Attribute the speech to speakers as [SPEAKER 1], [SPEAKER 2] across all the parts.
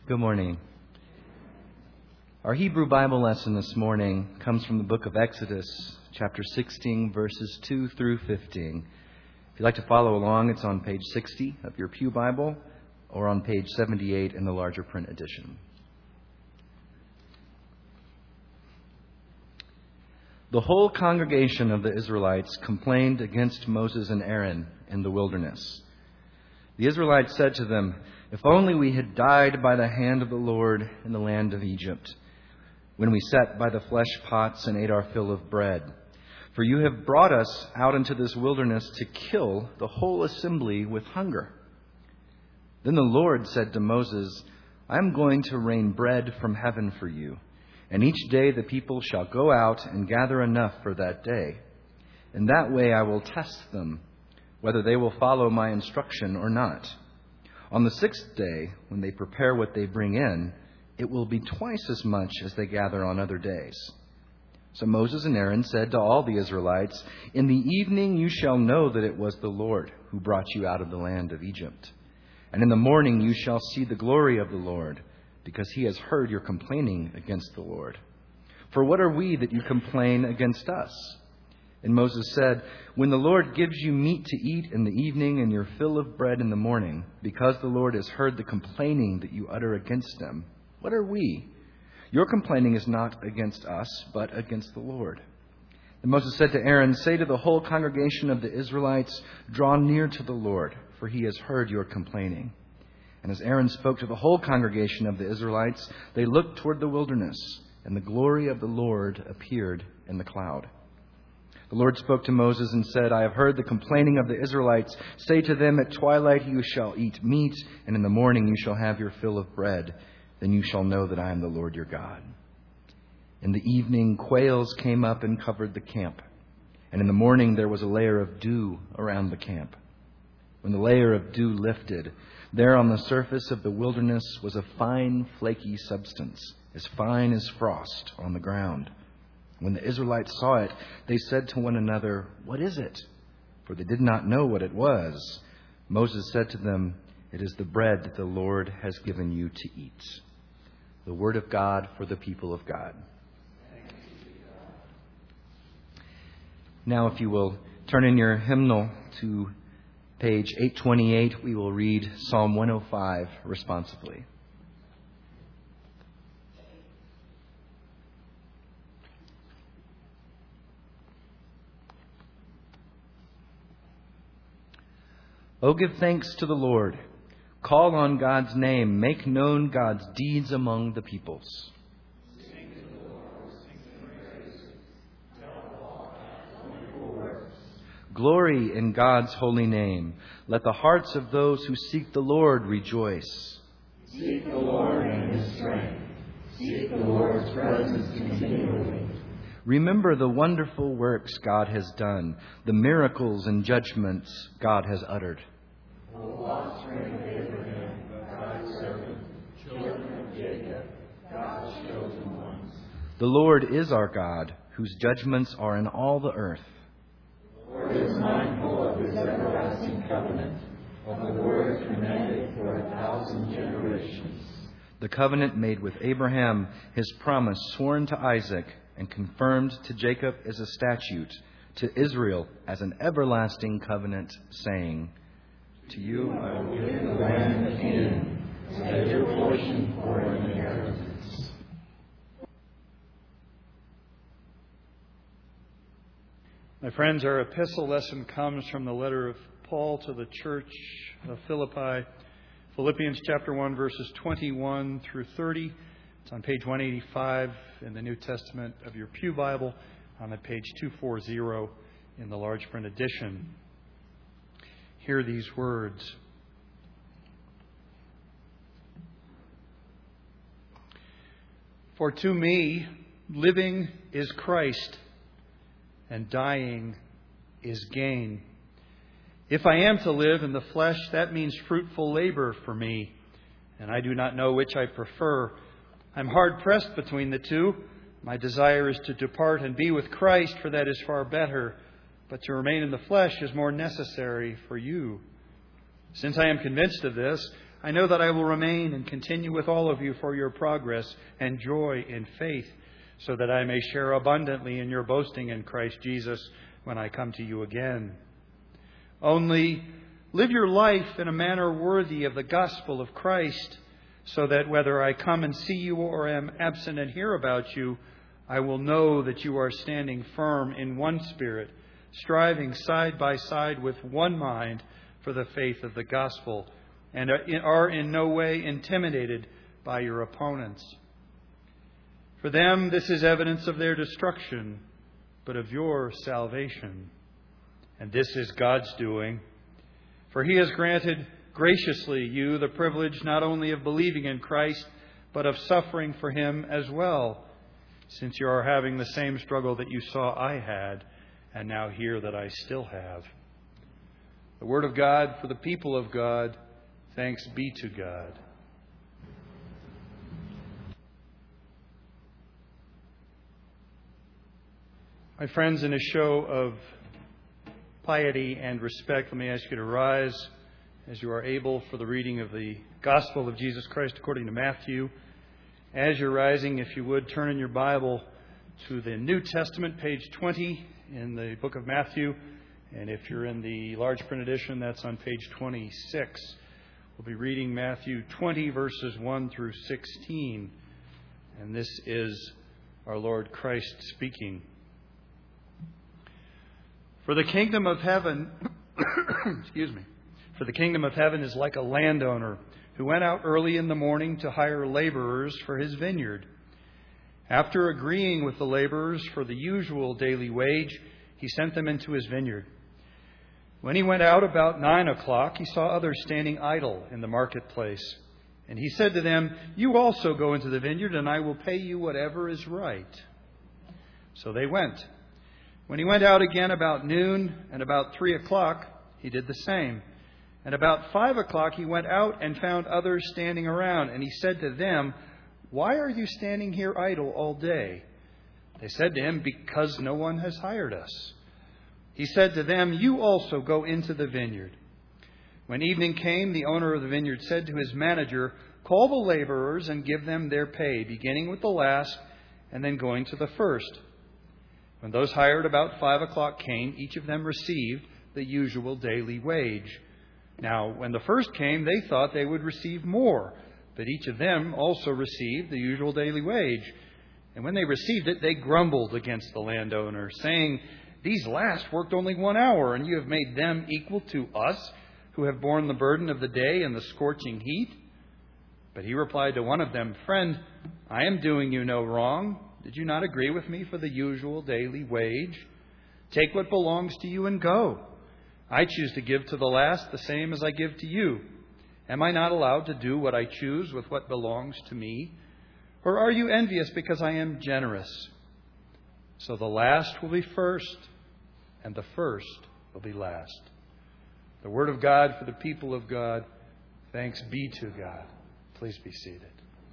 [SPEAKER 1] Good morning. Our Hebrew Bible lesson this morning comes from the book of Exodus, chapter 16, verses 2 through 15. If you'd like to follow along, it's on page 60 of your Pew Bible or on page 78 in the larger print edition. The whole congregation of the Israelites complained against Moses and Aaron in the wilderness. The Israelites said to them, "If only we had died by the hand of the Lord in the land of Egypt, when we sat by the flesh pots and ate our fill of bread. For you have brought us out into this wilderness to kill the whole assembly with hunger." Then the Lord said to Moses, "I am going to rain bread from heaven for you, and each day the people shall go out and gather enough for that day. In that way I will test them, whether they will follow my instruction or not. On the sixth day, when they prepare what they bring in, it will be twice as much as they gather on other days." So Moses and Aaron said to all the Israelites, "In the evening you shall know that it was the Lord who brought you out of the land of Egypt. And in the morning you shall see the glory of the Lord, because he has heard your complaining against the Lord. For what are we that you complain against us?" And Moses said, "When the Lord gives you meat to eat in the evening and your fill of bread in the morning, because the Lord has heard the complaining that you utter against him, what are we? Your complaining is not against us, but against the Lord." And Moses said to Aaron, "Say to the whole congregation of the Israelites, 'Draw near to the Lord, for he has heard your complaining.'" And as Aaron spoke to the whole congregation of the Israelites, they looked toward the wilderness, and the glory of the Lord appeared in the cloud. The Lord spoke to Moses and said, "I have heard the complaining of the Israelites. Say to them, at twilight you shall eat meat, and in the morning you shall have your fill of bread. Then you shall know that I am the Lord your God." In the evening, quails came up and covered the camp. And in the morning there was a layer of dew around the camp. When the layer of dew lifted, there on the surface of the wilderness was a fine, flaky substance, as fine as frost on the ground. When the Israelites saw it, they said to one another, "What is it?" For they did not know what it was. Moses said to them, "It is the bread that the Lord has given you to eat." The word of God for the people of God. Now, if you will turn in your hymnal to page 828, we will read Psalm 105 responsively. "Oh, give thanks to the Lord. Call on God's name. Make known God's deeds among the peoples. Sing to the Lord, sing praise. Tell all God's wonderful works. Glory in God's holy name. Let the hearts of those who seek the Lord rejoice. Seek the Lord in his strength. Seek the Lord's presence continually. Remember the wonderful works God has done, the miracles and judgments God has uttered. O offspring of Abraham, God's servant, children of Jacob, God's chosen ones. The Lord is our God, whose judgments are in all the earth. The Lord is mindful of his everlasting covenant, of the word commanded for 1,000 generations. The covenant made with Abraham, his promise sworn to Isaac, and confirmed to Jacob as a statute, to Israel as an everlasting covenant, saying, "To you I will give the land of Canaan, as your portion for an inheritance."
[SPEAKER 2] My friends, our epistle lesson comes from the letter of Paul to the church of Philippi, Philippians chapter 1, verses 21 through 30. It's on page 185 in the New Testament of your Pew Bible, on page 240 in the large print edition. Hear these words. "For to me, living is Christ, and dying is gain. If I am to live in the flesh, that means fruitful labor for me, and I do not know which I prefer. I'm hard-pressed between the two. My desire is to depart and be with Christ, for that is far better. But to remain in the flesh is more necessary for you. Since I am convinced of this, I know that I will remain and continue with all of you for your progress and joy in faith, so that I may share abundantly in your boasting in Christ Jesus when I come to you again. Only live your life in a manner worthy of the gospel of Christ, so that whether I come and see you or am absent and hear about you, I will know that you are standing firm in one spirit, striving side by side with one mind for the faith of the gospel, and are in no way intimidated by your opponents. For them, this is evidence of their destruction, but of your salvation. And this is God's doing. For He has granted graciously you the privilege not only of believing in Christ, but of suffering for Him as well, since you are having the same struggle that you saw I had, and now hear that I still have. The Word of God for the people of God. Thanks be to God. My friends, in a show of piety and respect, let me ask you to rise as you are able for the reading of the Gospel of Jesus Christ according to Matthew. As you're rising, if you would, turn in your Bible to the New Testament, page 20 in the book of Matthew. And if you're in the large print edition, that's on page 26. We'll be reading Matthew 20, verses 1 through 16. And this is our Lord Christ speaking. For the kingdom of heaven, For the kingdom of heaven is like a landowner who went out early in the morning to hire laborers for his vineyard. After agreeing with the laborers for the usual daily wage, he sent them into his vineyard. When he went out about 9 o'clock, he saw others standing idle in the marketplace. And he said to them, "You also go into the vineyard, and I will pay you whatever is right." So they went. When he went out again about noon and about 3 o'clock, he did the same. And about 5 o'clock he went out and found others standing around. And he said to them, "Why are you standing here idle all day?" They said to him, "Because no one has hired us." He said to them, "You also go into the vineyard." When evening came, the owner of the vineyard said to his manager, "Call the laborers and give them their pay, beginning with the last and then going to the first." When those hired about 5 o'clock came, each of them received the usual daily wage. Now, when the first came, they thought they would receive more, but each of them also received the usual daily wage. And when they received it, they grumbled against the landowner, saying, "These last worked only 1 hour, and you have made them equal to us, who have borne the burden of the day and the scorching heat." But he replied to one of them, "Friend, I am doing you no wrong. Did you not agree with me for the usual daily wage? Take what belongs to you and go. I choose to give to the last the same as I give to you. Am I not allowed to do what I choose with what belongs to me? Or are you envious because I am generous?" So the last will be first, and the first will be last. The word of God for the people of God. Thanks be to God. Please be seated.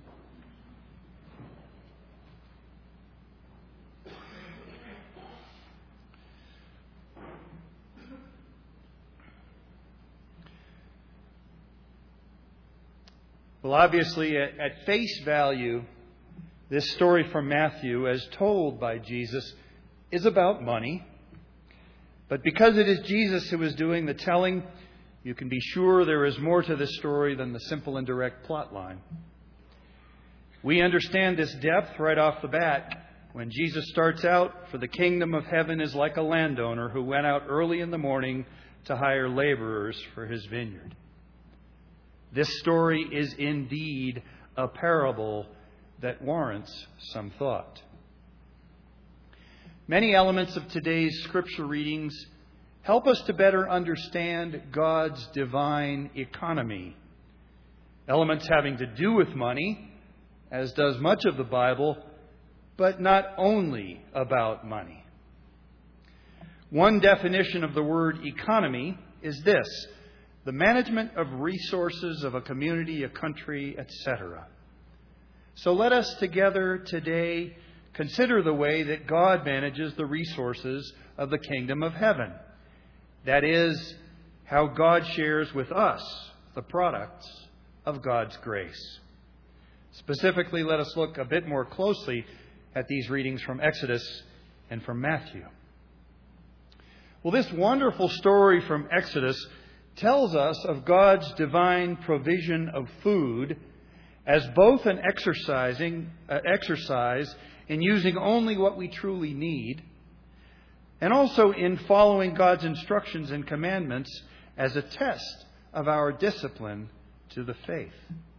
[SPEAKER 2] Well, obviously, at face value, this story from Matthew, as told by Jesus, is about money. But because it is Jesus who is doing the telling, you can be sure there is more to this story than the simple and direct plot line. We understand this depth right off the bat when Jesus starts out, "For the kingdom of heaven is like a landowner who went out early in the morning to hire laborers for his vineyard." This story is indeed a parable that warrants some thought. Many elements of today's scripture readings help us to better understand God's divine economy. Elements having to do with money, as does much of the Bible, but not only about money. One definition of the word economy is this: the management of resources of a community, a country, etc. So let us together today consider the way that God manages the resources of the kingdom of heaven. That is, how God shares with us the products of God's grace. Specifically, let us look a bit more closely at these readings from Exodus and from Matthew. Well, this wonderful story from Exodus tells us of God's divine provision of food as both an exercise in using only what we truly need, and also in following God's instructions and commandments as a test of our discipline to the faith.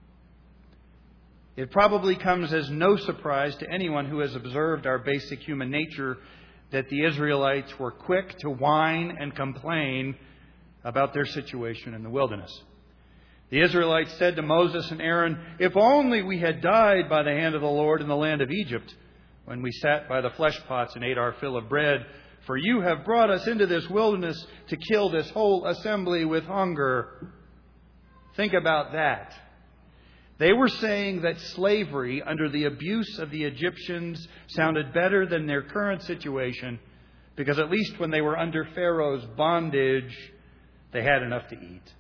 [SPEAKER 2] It probably comes as no surprise to anyone who has observed our basic human nature that the Israelites were quick to whine and complain about their situation in the wilderness. The Israelites said to Moses and Aaron, "If only we had died by the hand of the Lord in the land of Egypt, when we sat by the flesh pots and ate our fill of bread. For you have brought us into this wilderness to kill this whole assembly with hunger." Think about that. They were saying that slavery under the abuse of the Egyptians sounded better than their current situation, because at least when they were under Pharaoh's bondage, they had enough to eat.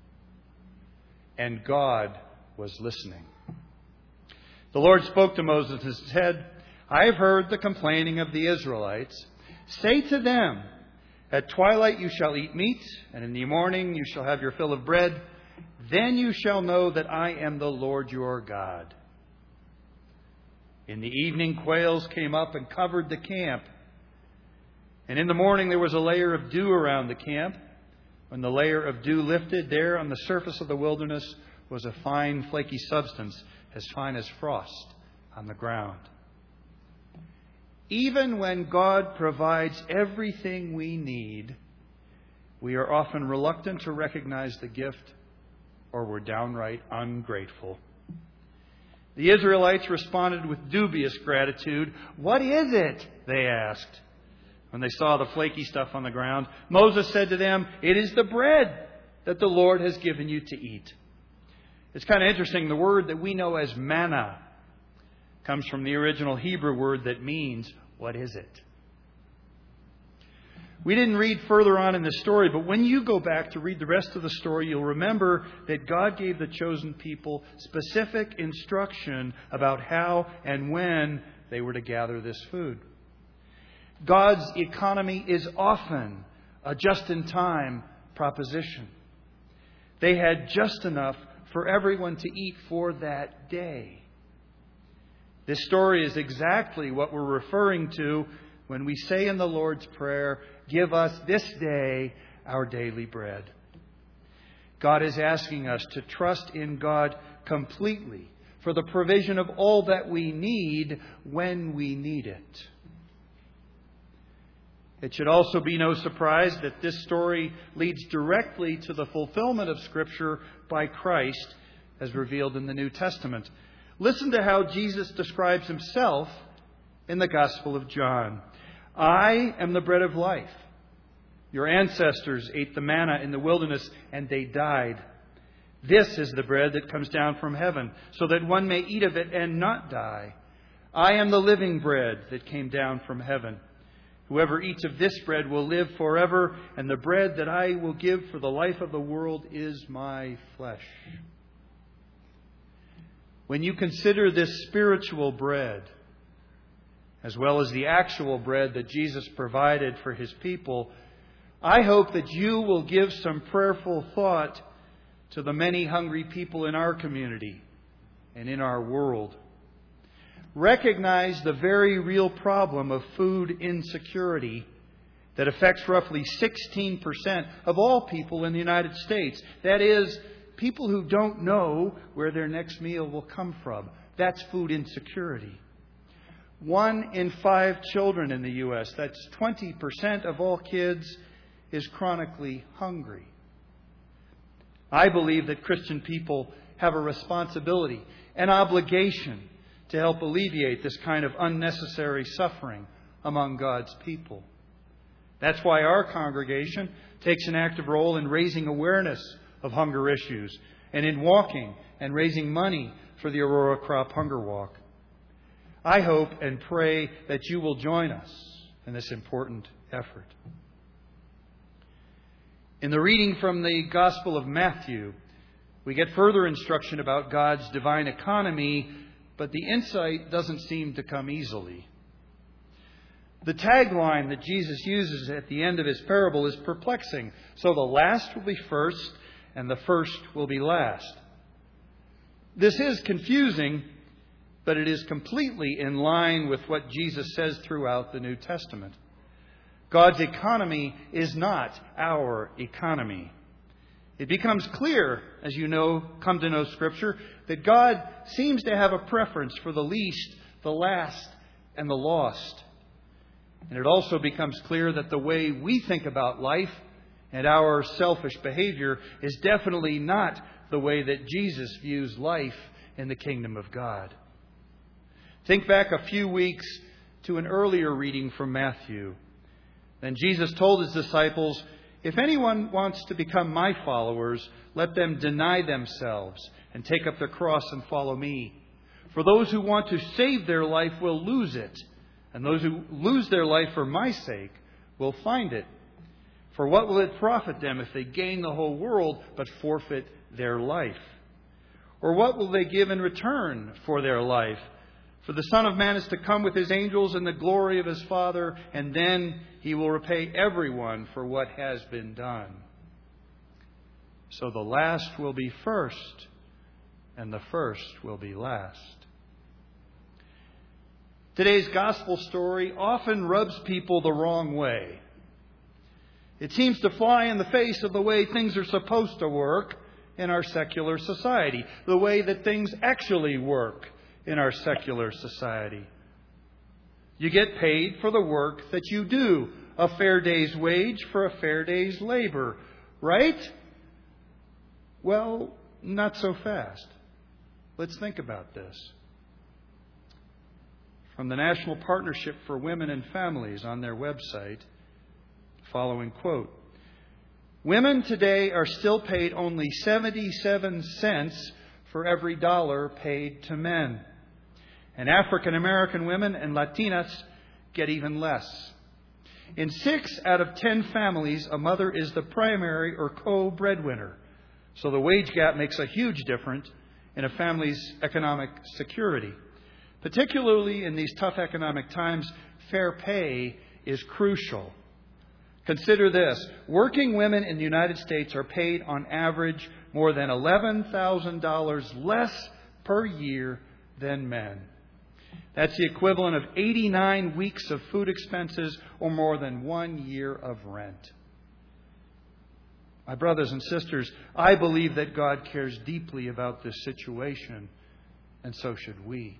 [SPEAKER 2] And God was listening. The Lord spoke to Moses and said, "I have heard the complaining of the Israelites. Say to them, at twilight you shall eat meat, and in the morning you shall have your fill of bread. Then you shall know that I am the Lord your God." In the evening, quails came up and covered the camp. And in the morning there was a layer of dew around the camp. When the layer of dew lifted, there on the surface of the wilderness was a fine, flaky substance, as fine as frost on the ground. Even when God provides everything we need, we are often reluctant to recognize the gift, or we're downright ungrateful. The Israelites responded with dubious gratitude. "What is it?" they asked. When they saw the flaky stuff on the ground, Moses said to them, "It is the bread that the Lord has given you to eat." It's kind of interesting. The word that we know as manna comes from the original Hebrew word that means, "What is it?" We didn't read further on in the story, but when you go back to read the rest of the story, you'll remember that God gave the chosen people specific instruction about how and when they were to gather this food. God's economy is often a just-in-time proposition. They had just enough for everyone to eat for that day. This story is exactly what we're referring to when we say in the Lord's Prayer, "Give us this day our daily bread." God is asking us to trust in God completely for the provision of all that we need when we need it. It should also be no surprise that this story leads directly to the fulfillment of Scripture by Christ as revealed in the New Testament. Listen to how Jesus describes himself in the Gospel of John. "I am the bread of life. Your ancestors ate the manna in the wilderness and they died. This is the bread that comes down from heaven, so that one may eat of it and not die. I am the living bread that came down from heaven. Whoever eats of this bread will live forever, and the bread that I will give for the life of the world is my flesh." When you consider this spiritual bread, as well as the actual bread that Jesus provided for his people, I hope that you will give some prayerful thought to the many hungry people in our community and in our world. Recognize the very real problem of food insecurity that affects roughly 16% of all people in the United States. That is, people who don't know where their next meal will come from. That's food insecurity. 1 in 5 children in the U.S., that's 20% of all kids, is chronically hungry. I believe that Christian people have a responsibility, an obligation to help alleviate this kind of unnecessary suffering among God's people. That's why our congregation takes an active role in raising awareness of hunger issues and in walking and raising money for the Aurora Crop Hunger Walk. I hope and pray that you will join us in this important effort. In the reading from the Gospel of Matthew, We get further instruction about God's divine economy, but the insight doesn't seem to come easily. The tagline that Jesus uses at the end of his parable is perplexing. So the last will be first, and the first will be last. This is confusing, but it is completely in line with what Jesus says throughout the New Testament. God's economy is not our economy. It becomes clear, as you know, come to know Scripture, that God seems to have a preference for the least, the last, and the lost. And it also becomes clear that the way we think about life and our selfish behavior is definitely not the way that Jesus views life in the kingdom of God. Think back a few weeks to an earlier reading from Matthew. Then Jesus told his disciples, "If anyone wants to become my followers, let them deny themselves and take up their cross and follow me. For those who want to save their life will lose it, and those who lose their life for my sake will find it. For what will it profit them if they gain the whole world but forfeit their life? Or what will they give in return for their life? For the Son of Man is to come with his angels in the glory of his Father, and then he will repay everyone for what has been done." So the last will be first, and the first will be last. Today's gospel story often rubs people the wrong way. It seems to fly in the face of the way things are supposed to work in our secular society, the way that things actually work in our secular society. You get paid for the work that you do, a fair day's wage for a fair day's labor, right? Well, not so fast. Let's think about this. From the National Partnership for Women and Families on their website, following quote: "Women today are still paid only 77 cents for every dollar paid to men. And African American women and Latinas get even less. In 6 out of 10 families, a mother is the primary or co-breadwinner. So the wage gap makes a huge difference in a family's economic security. Particularly in these tough economic times, fair pay is crucial. Consider this. Working women in the United States are paid on average more than $11,000 less per year than men. That's the equivalent of 89 weeks of food expenses or more than 1 year of rent." My brothers and sisters, I believe that God cares deeply about this situation, and so should we.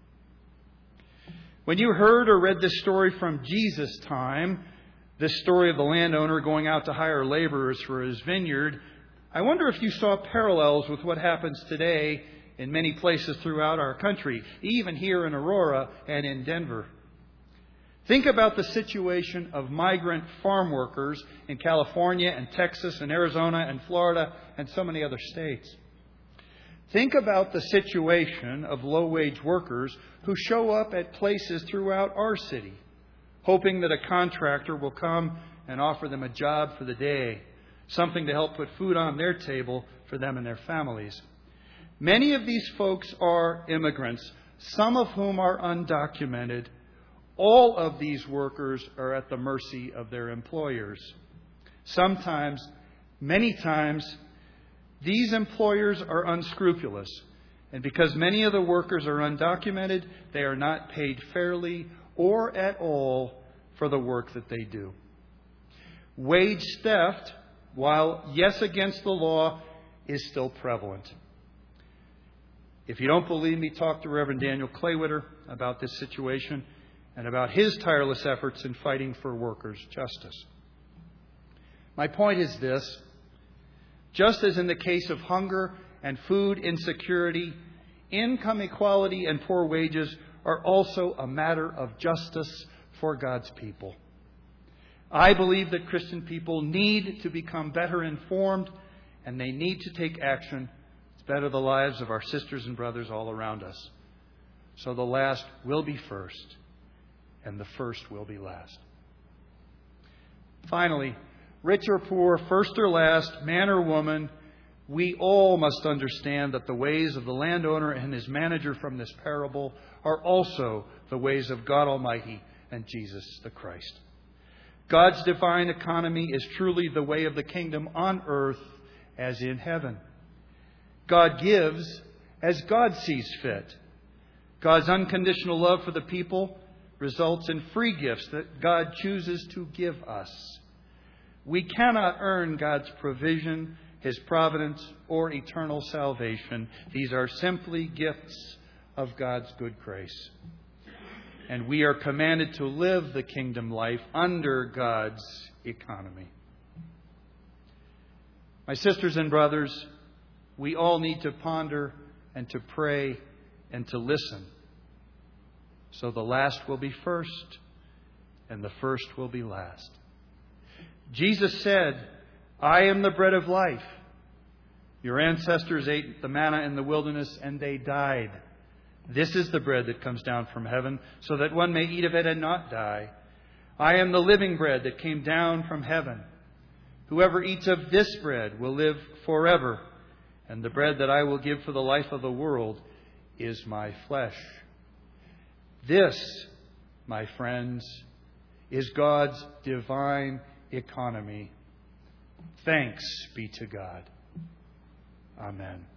[SPEAKER 2] When you heard or read this story from Jesus' time, this story of the landowner going out to hire laborers for his vineyard, I wonder if you saw parallels with what happens today in many places throughout our country, even here in Aurora and in Denver. Think about the situation of migrant farm workers in California and Texas and Arizona and Florida and so many other states. Think about the situation of low-wage workers who show up at places throughout our city, hoping that a contractor will come and offer them a job for the day, something to help put food on their table for them and their families. Many of these folks are immigrants, some of whom are undocumented. All of these workers are at the mercy of their employers. Sometimes, many times, these employers are unscrupulous. And because many of the workers are undocumented, they are not paid fairly or at all for the work that they do. Wage theft, while yes against the law, is still prevalent. If you don't believe me, talk to Reverend Daniel Claywitter about this situation and about his tireless efforts in fighting for workers' justice. My point is this. Just as in the case of hunger and food insecurity, income equality and poor wages are also a matter of justice for God's people. I believe that Christian people need to become better informed, and they need to take action to better the lives of our sisters and brothers all around us. So the last will be first, and the first will be last. Finally, rich or poor, first or last, man or woman, We all must understand that the ways of the landowner and his manager from this parable are also the ways of God Almighty and Jesus the Christ. God's divine economy is truly the way of the kingdom on earth as in heaven. God gives as God sees fit. God's unconditional love for the people results in free gifts that God chooses to give us. We cannot earn God's provision, His providence, or eternal salvation. These are simply gifts of God's good grace. And we are commanded to live the kingdom life under God's economy. My sisters and brothers, we all need to ponder and to pray and to listen. So the last will be first, and the first will be last. Jesus said, "I am the bread of life. Your ancestors ate the manna in the wilderness, and they died. This is the bread that comes down from heaven, so that one may eat of it and not die. I am the living bread that came down from heaven. Whoever eats of this bread will live forever, and the bread that I will give for the life of the world is my flesh." This, my friends, is God's divine economy. Thanks be to God. Amen.